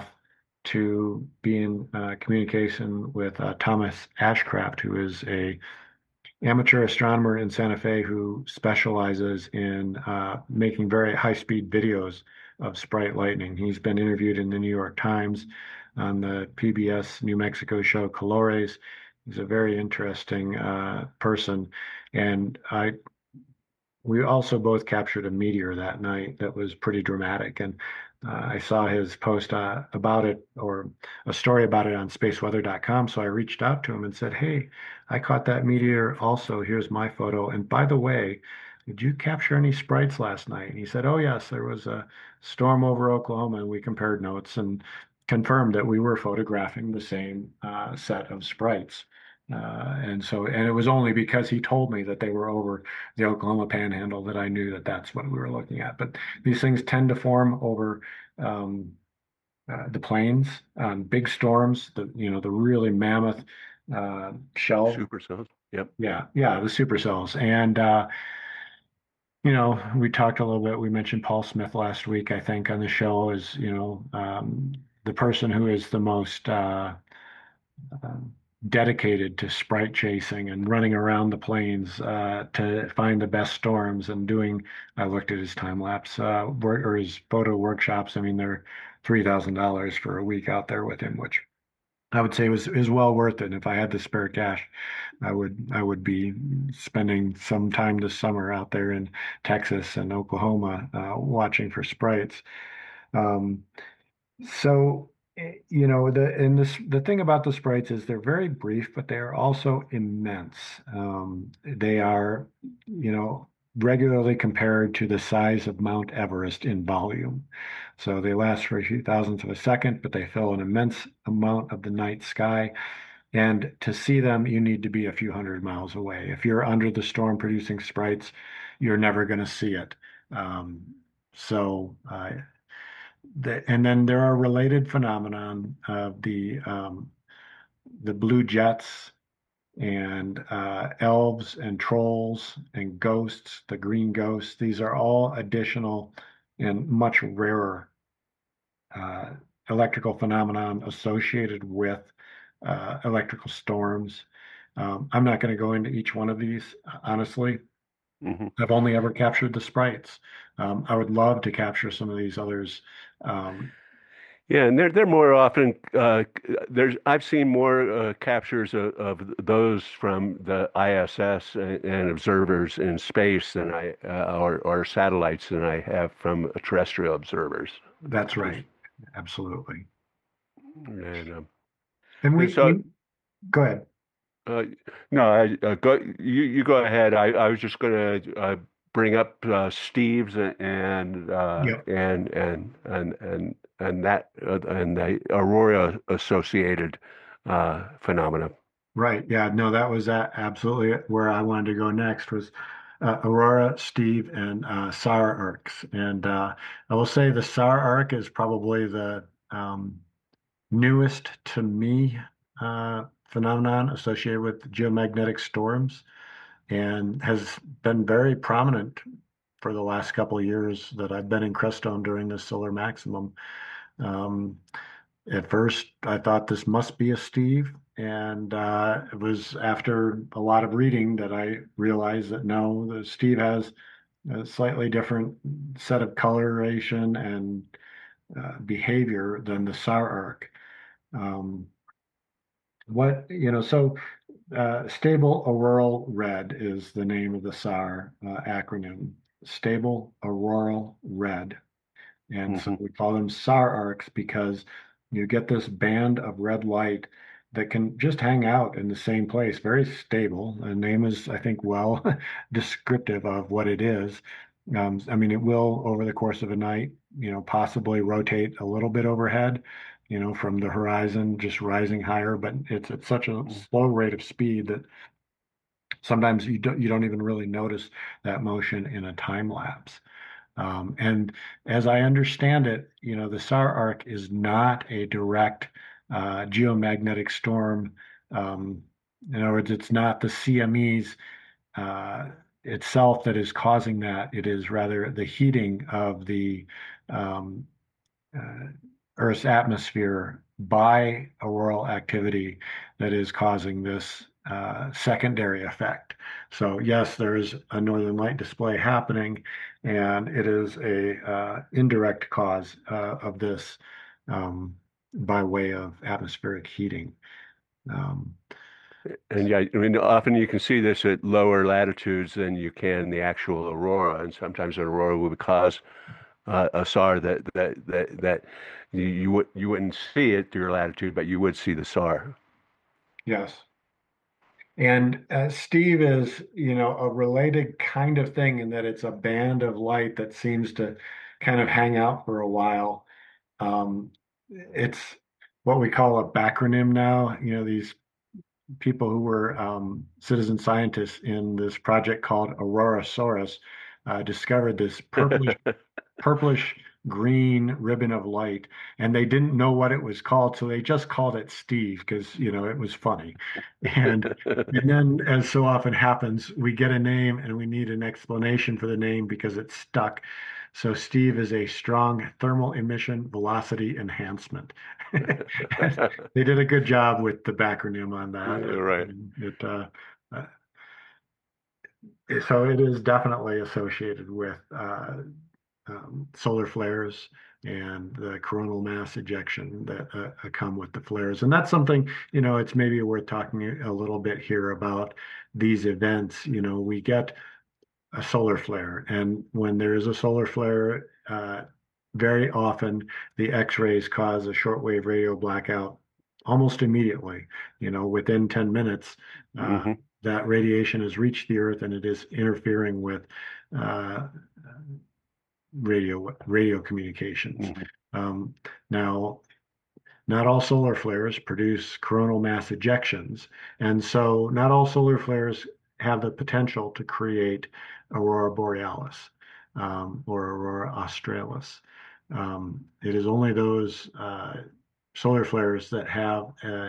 to be in uh, communication with uh, Thomas Ashcraft, who is a amateur astronomer in Santa Fe who specializes in uh, making very high-speed videos of sprite lightning. He's been interviewed in the New York Times on the P B S New Mexico show Colores. He's a very interesting uh, person, and I we also both captured a meteor that night that was pretty dramatic. And uh, I saw his post uh, about it or a story about it on space weather dot com. So I reached out to him and said, hey, I caught that meteor also. Here's my photo. And by the way, did you capture any sprites last night? And he said, oh, yes, there was a storm over Oklahoma. And we compared notes and confirmed that we were photographing the same uh, set of sprites. Uh, and so, and it was only because he told me that they were over the Oklahoma Panhandle that I knew that that's what we were looking at. But these things tend to form over um, uh, the plains on big storms. The you know the really mammoth uh, shell. Supercells. Yep. Yeah, yeah, the supercells. And uh, you know, we talked a little bit. We mentioned Paul Smith last week, I think, on the show as you know um, the person who is the most uh, um, dedicated to sprite chasing and running around the plains uh, to find the best storms and doing. I looked at his time lapse uh, work or his photo workshops. I mean, they're three thousand dollars for a week out there with him, which I would say was is well worth it. If I had the spare cash, I would I would be spending some time this summer out there in Texas and Oklahoma uh, watching for sprites. Um, so, eh, you know, the and this the thing about the sprites is they're very brief, but they are also immense. Um, they are, you know, regularly compared to the size of Mount Everest in volume. So they last for a few thousandths of a second, but they fill an immense amount of the night sky. And to see them, you need to be a few hundred miles away. If you're under the storm producing sprites, you're never going to see it. Um, so, uh, the, and then there are related phenomenon of the um, the blue jets and uh, elves and trolls and ghosts, the green ghosts. These are all additional and much rarer uh, electrical phenomenon associated with uh, electrical storms. Um, I'm not going to go into each one of these, honestly. Hmm. I've only ever captured the sprites. Um, I would love to capture some of these others. Um, Yeah, and they're they're more often uh, there's I've seen more uh, captures of, of those from the I S S and, and observers in space than I uh, or or satellites than I have from terrestrial observers. that's Just right. Absolutely. and um, And and we, so we go ahead. uh, no, I uh, go you you go ahead. I I was just gonna uh, bring up uh, Steve's and uh, Yep. and and and and and that uh, and the aurora associated uh, phenomena. Right. Yeah. No, that was a absolutely where I wanted to go next was uh, Aurora, Steve, and uh, SAR arcs. And uh, I will say the SAR arc is probably the um, newest to me uh, phenomenon associated with geomagnetic storms and has been very prominent for the last couple of years that I've been in Crestone during the solar maximum. Um, at first, I thought this must be a Steve, and uh, it was after a lot of reading that I realized that no, the Steve has a slightly different set of coloration and uh, behavior than the SAR arc. Um, what, you know, so uh, Stable Auroral Red is the name of the SAR uh, acronym. Stable Auroral Red. And so Hmm. we call them SAR arcs because you get this band of red light that can just hang out in the same place, very stable. The name is, I think, well descriptive of what it is. Um, I mean, it will, over the course of a night, you know, possibly rotate a little bit overhead, you know, from the horizon, just rising higher, but it's at such a slow rate of speed that sometimes you don't you don't even really notice that motion in a time lapse. Um, and as I understand it, you know, the SAR arc is not a direct uh, geomagnetic storm. Um, in other words, it's not the C M Es uh, itself that is causing that. It is rather the heating of the um, uh, Earth's atmosphere by auroral activity that is causing this uh, secondary effect. So yes, there is a northern light display happening, and it is a uh, indirect cause uh, of this um, by way of atmospheric heating. Um, And yeah, I mean, often you can see this at lower latitudes than you can the actual aurora, and sometimes an aurora will cause uh, a SAR that that that that you you would you wouldn't see it through your latitude, but you would see the SAR. yes. And uh, Steve is, you know, a related kind of thing in that it's a band of light that seems to kind of hang out for a while. Um, it's what we call a backronym now. You know, these people who were um, citizen scientists in this project called Aurorasaurus uh, discovered this purplish purplish green ribbon of light, and they didn't know what it was called, so they just called it Steve because you know it was funny. And and then, as so often happens, we get a name and we need an explanation for the name because it's stuck. So Steve is a strong thermal emission velocity enhancement. They did a good job with the backronym on that. Yeah, It, right. it uh, uh, so it is definitely associated with uh, um, solar flares and the coronal mass ejection that uh, come with the flares. And that's something, you know, it's maybe worth talking a little bit here about these events. You know, we get a solar flare, and when there is a solar flare, uh, very often the X-rays cause a shortwave radio blackout almost immediately. You know, within ten minutes, uh, Hmm. that radiation has reached the Earth and it is interfering with uh, radio radio communications. Hmm. Um, now, not all solar flares produce coronal mass ejections, and so not all solar flares have the potential to create aurora borealis um, or aurora australis. Um, it is only those uh, solar flares that have a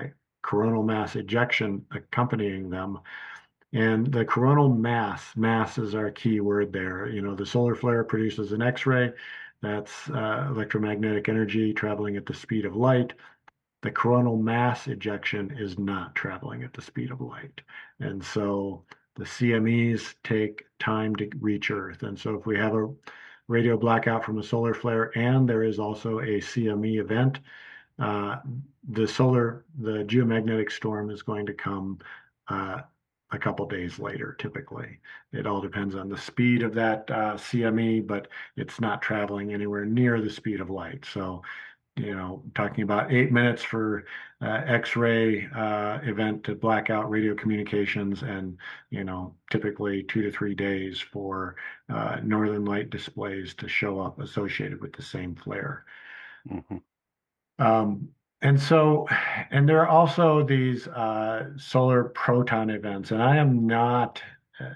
coronal mass ejection accompanying them. And the coronal mass, mass is our key word there. You know, the solar flare produces an X-ray. That's uh, electromagnetic energy traveling at the speed of light. The coronal mass ejection is not traveling at the speed of light. And so the C M Es take time to reach Earth. And so if we have a radio blackout from a solar flare and there is also a C M E event, uh, the solar, the geomagnetic storm is going to come uh, a couple days later, typically. It all depends on the speed of that uh, C M E, but it's not traveling anywhere near the speed of light. So, you know, talking about eight minutes for uh, X-ray uh, event to blackout radio communications, and you know, typically two to three days for uh, northern light displays to show up associated with the same flare. Hmm. Um, and so, and there are also these uh, solar proton events, and I am not uh,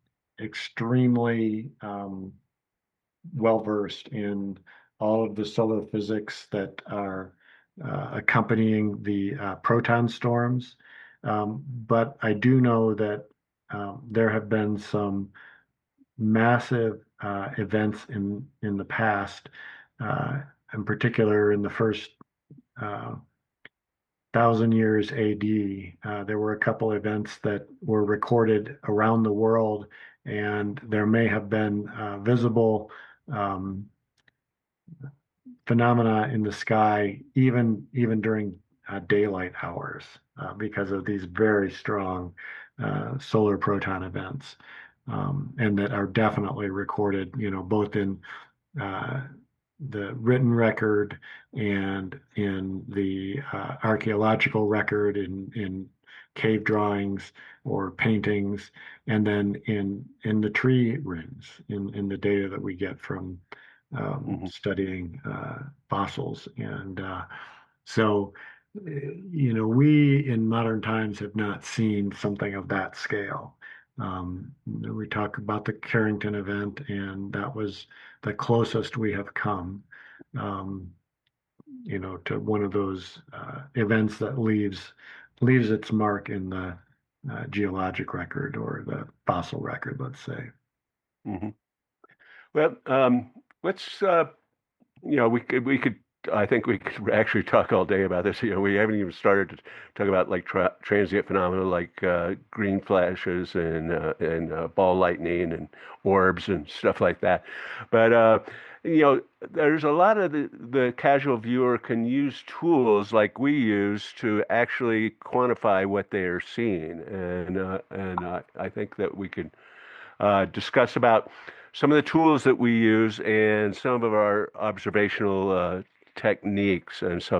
extremely um, well versed in all of the solar physics that are uh, accompanying the uh, proton storms. Um, but I do know that um, there have been some massive uh, events in in the past, uh, in particular in the first uh, thousand years A D. Uh, there were a couple events that were recorded around the world, and there may have been uh, visible um, phenomena in the sky even even during uh, daylight hours uh, because of these very strong uh, solar proton events, um, and that are definitely recorded, you know, both in uh, the written record and in the uh, archaeological record, in in cave drawings or paintings, and then in in the tree rings, in in the data that we get from um, Hmm. studying uh, fossils. And uh, so, uh, you know, we in modern times have not seen something of that scale. Um, we talk about the Carrington event, and that was the closest we have come, um, you know, to one of those uh, events that leaves leaves its mark in the uh, geologic record or the fossil record, let's say. Hmm. Well, um, let's uh, you know, we could we could I think we could actually talk all day about this. You know, we haven't even started to talk about like tra transient phenomena like uh, green flashes and uh, and uh, ball lightning and orbs and stuff like that. But uh, you know, there's a lot of the the casual viewer can use tools like we use to actually quantify what they are seeing, and uh, and uh, I think that we could uh, discuss about some of the tools that we use and some of our observational uh, techniques. And so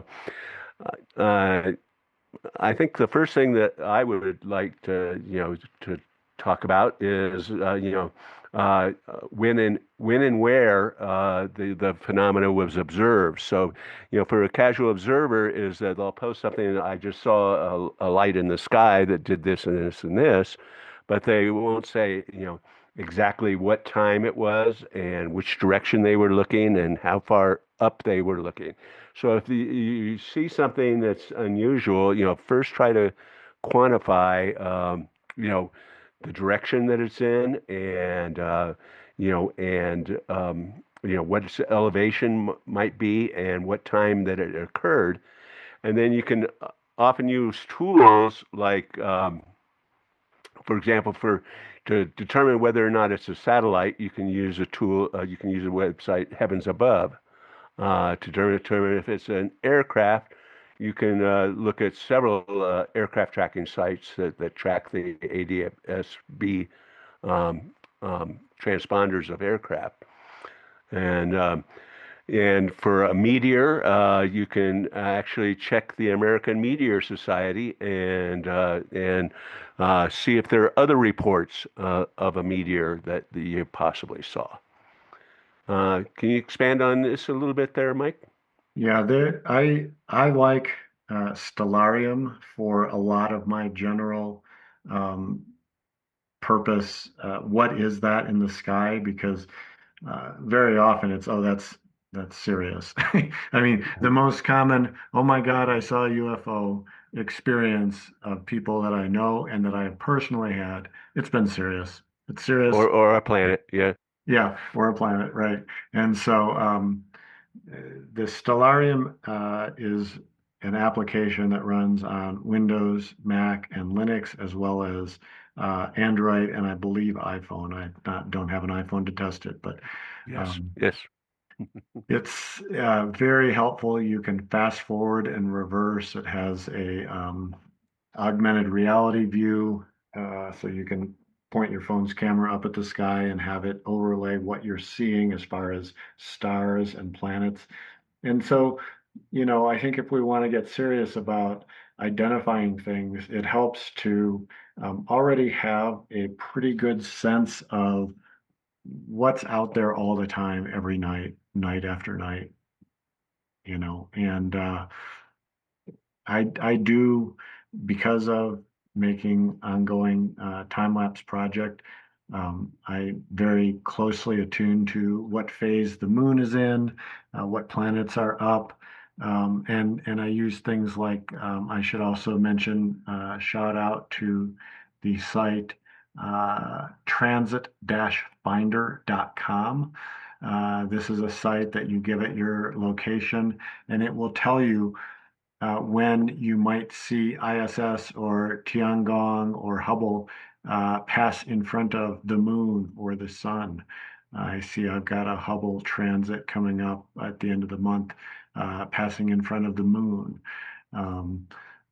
uh, I think the first thing that I would like to, you know, to talk about is, uh, you know, uh, when and when and where uh, the the phenomena was observed. So, you know, for a casual observer, is that they'll post something. I just saw a, a light in the sky that did this and this and this, but they won't say, you know, exactly what time it was and which direction they were looking and how far up they were looking. So if you, you see something that's unusual, you know, first try to quantify, um, you know, the direction that it's in, and uh, you know, and um, you know what its elevation m- might be, and what time that it occurred, and then you can uh, often use tools like, um, for example, for to determine whether or not it's a satellite, you can use a tool, uh, you can use a website, Heavens Above, uh, to determine if it's an aircraft. You can uh, look at several uh, aircraft tracking sites that, that track the A D S B um, um, transponders of aircraft. And um, and for a meteor, uh, you can actually check the American Meteor Society and uh, and uh, see if there are other reports uh, of a meteor that you possibly saw. Uh, can you expand on this a little bit there, Mike? Yeah, there, I I like uh, Stellarium for a lot of my general um, purpose. Uh, what is that in the sky? Because uh, very often it's, oh, that's that's serious. I mean, the most common, oh my God, I saw a U F O, experience of people that I know and that I have personally had, it's been serious. It's serious. Or or a planet. Yeah. Yeah, or a planet, right? And so um, the Stellarium uh, is an application that runs on Windows, Mac, and Linux, as well as uh, Android, and I believe iPhone. I not, don't have an iPhone to test it, but Yes. um, Yes. it's uh, very helpful. You can fast forward and reverse. It has a um, augmented reality view, uh, so you can point your phone's camera up at the sky and have it overlay what you're seeing as far as stars and planets. And so, you know, I think if we want to get serious about identifying things, it helps to um, already have a pretty good sense of what's out there all the time, every night, night after night, you know. And uh, I I do, because of making ongoing uh, time lapse project. Um, I very closely attuned to what phase the moon is in, uh, what planets are up, um, and and I use things like um, I should also mention uh, shout out to the site uh, transit finder dot com. Uh, this is a site that you give it your location, and it will tell you uh, when you might see I S S or Tiangong or Hubble uh, pass in front of the moon or the sun. I see I've got a Hubble transit coming up at the end of the month, uh, passing in front of the moon. Um,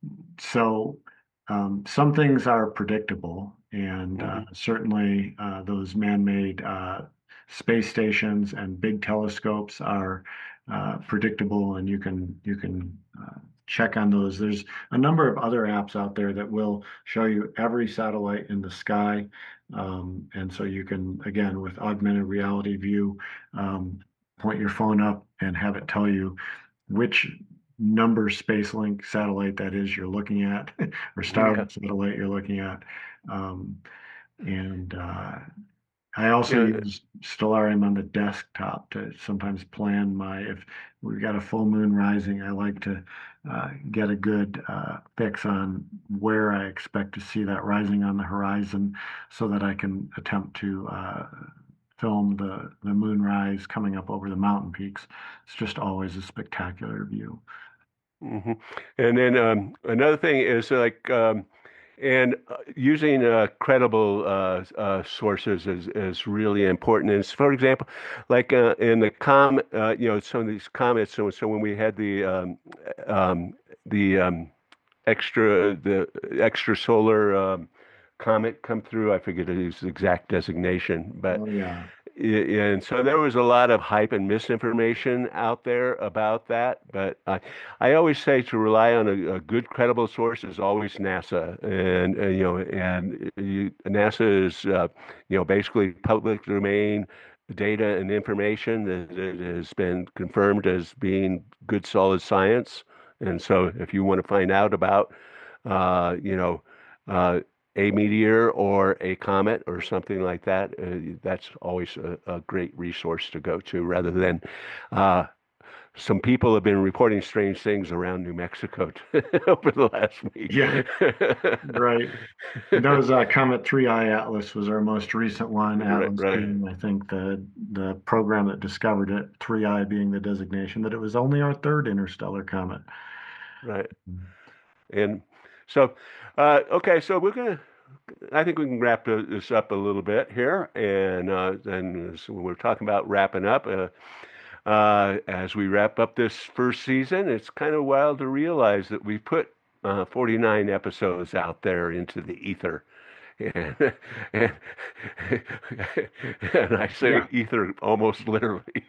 so um, some things are predictable, and uh, Hmm. certainly uh, those man-made uh, space stations and big telescopes are uh, predictable, and you can you can uh, check on those. There's a number of other apps out there that will show you every satellite in the sky, um, and so you can, again, with augmented reality view, um, point your phone up and have it tell you which number SpaceLink satellite that is you're looking at, or Yeah. Starlink satellite you're looking at. Um, and uh, I also Yeah. use Stellarium on the desktop to sometimes plan my, if we've got a full moon rising, I like to uh, get a good uh, fix on where I expect to see that rising on the horizon so that I can attempt to uh, film the, the moonrise coming up over the mountain peaks. It's just always a spectacular view. Hmm. And then um, another thing is like, um, and uh, using uh, credible uh, uh, sources is, is really important. And for example, like uh, in the com, uh, you know, some of these comments. So, so when we had the um, um, the um, extra the extra solar um, comet come through, I forget his exact designation, but Oh, yeah. yeah, and so there was a lot of hype and misinformation out there about that. But I, I always say to rely on a, a good, credible source is always NASA, and, and you know, and you, NASA is, uh, you know, basically public domain data and information that, that has been confirmed as being good, solid science. And so, if you want to find out about, uh, you know, uh, a meteor or a comet or something like that, uh, that's always a, a great resource to go to rather than uh, some people have been reporting strange things around New Mexico over the last week. Yeah, right. And that was uh, Comet three I Atlas was our most recent one. Right, Atlas right, being, I think, the the program that discovered it. three I being the designation that it was only our third interstellar comet. right. And so, uh, okay, so we're gonna, I think we can wrap this up a little bit here. And uh, then so we're talking about wrapping up. Uh, Uh, as we wrap up this first season, it's kind of wild to realize that we put uh, forty-nine episodes out there into the ether. And, and, and I say Yeah. ether almost literally.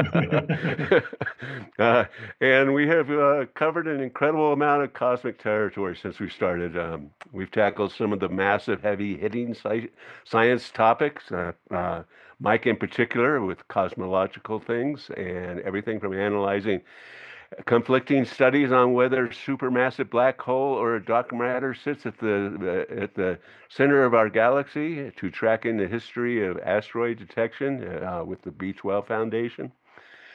uh, and we have uh, covered an incredible amount of cosmic territory since we started. Um, we've tackled some of the massive, heavy hitting sci- science topics. Uh, uh, Mike, in particular, with cosmological things and everything from analyzing conflicting studies on whether supermassive black hole or dark matter sits at the uh, at the center of our galaxy to tracking the history of asteroid detection uh, with the B twelve Foundation.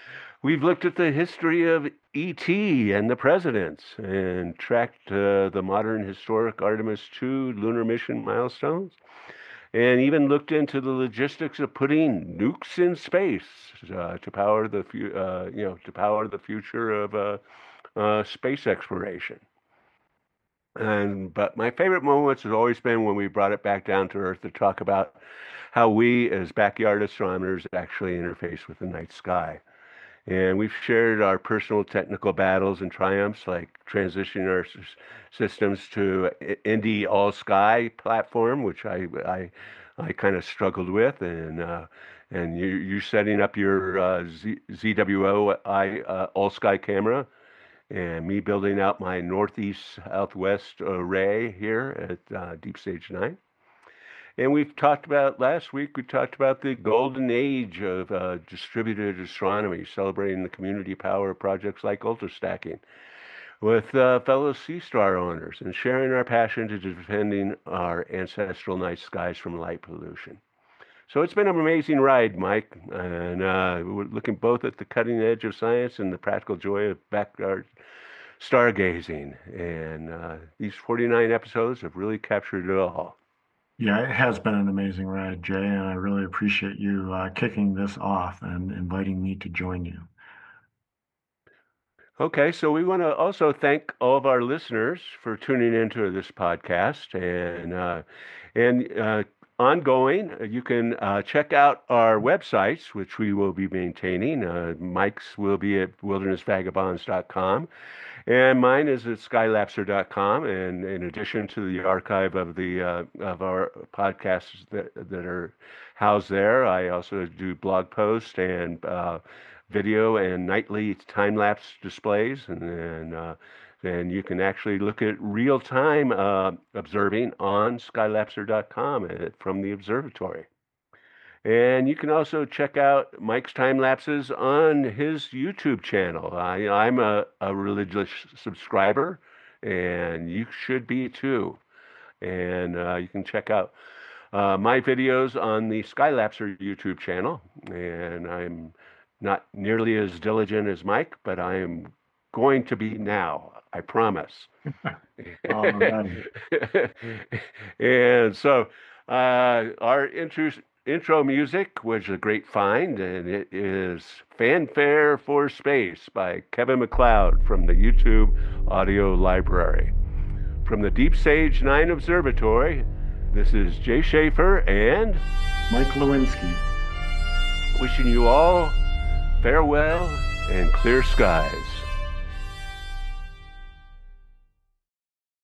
We've looked at the history of E T and the presidents and tracked uh, the modern historic Artemis two lunar mission milestones, and even looked into the logistics of putting nukes in space uh, to power the fu- uh, you know to power the future of uh, uh, space exploration. And but my favorite moments has always been when we brought it back down to earth to talk about how we, as backyard astronomers, actually interface with the night sky. And we've shared our personal technical battles and triumphs, like transitioning our s- systems to I- Indy All Sky platform, which I I, I kind of struggled with, and uh, and you you setting up your uh, Z, ZWO-I uh, All Sky camera, and me building out my northeast southwest array here at uh, Deep Stage Nine. And we've talked about last week, we talked about the golden age of uh, distributed astronomy, celebrating the community power of projects like ultrastacking with uh, fellow Sea Star owners and sharing our passion to defending our ancestral night skies from light pollution. So it's been an amazing ride, Mike, and uh, we're looking both at the cutting edge of science and the practical joy of backyard stargazing. And uh, these forty-nine episodes have really captured it all. Yeah, it has been an amazing ride, Jay, and I really appreciate you uh, kicking this off and inviting me to join you. Okay, so we want to also thank all of our listeners for tuning into this podcast, and uh, and uh, ongoing. uh, You can uh, check out our websites, which we will be maintaining. Uh, Mike's will be at wilderness vagabonds dot com, and mine is at skylapser dot com. And in addition to the archive of the uh, of our podcasts that that are housed there, I also do blog posts and uh, video and nightly time-lapse displays, and then uh, then you can actually look at real-time uh, observing on skylapser dot com uh, from the observatory. And you can also check out Mike's time lapses on his YouTube channel. I, I'm a, a religious subscriber, and you should be too. And uh, you can check out uh, my videos on the Skylapser YouTube channel. And I'm not nearly as diligent as Mike, but I am going to be now. I promise. All right. And so uh, our intro, intro music was a great find, and it is Fanfare for Space by Kevin MacLeod from the YouTube Audio Library. From the Deep Sage Nine Observatory, this is Jay Schaefer and Mike Lewinsky. wishing you all farewell and clear skies.